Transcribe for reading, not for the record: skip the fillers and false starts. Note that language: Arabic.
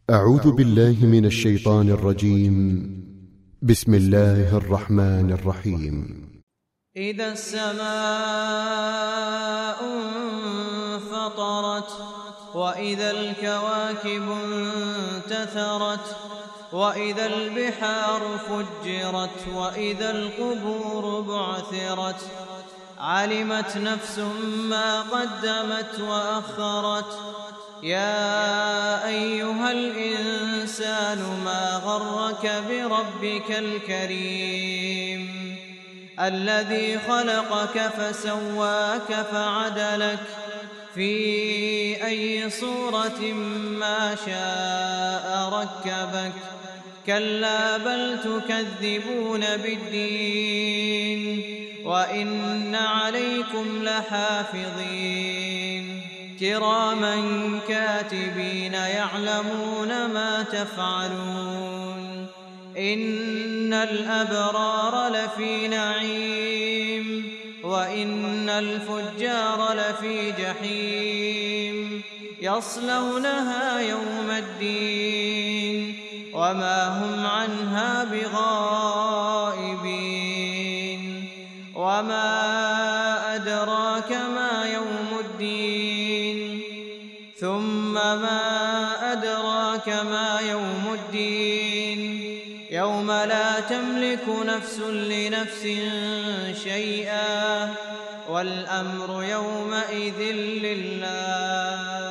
أعوذ بالله من الشيطان الرجيم. بسم الله الرحمن الرحيم. إذا السماء انفطرت وإذا الكواكب انتثرت وإذا البحار فجرت وإذا القبور بعثرت علمت نفس ما قدمت وأخرت يا أيها الإنسان ما غرك بربك الكريم الذي خلقك فسواك فعدلك في أي صورة ما شاء ركبك كلا بل تكذبون بالدين وإن عليكم لحافظين كراما كاتبين يعلمون ما تفعلون إن الأبرار لفي نعيم وإن الفجار لفي جحيم يصلونها يوم الدين وما هم عنها بغائبين وما أدراك ما يوم الدين ثم ما أدراك ما يوم الدين يوم لا تملك نفس لنفس شيئا والأمر يومئذ لله.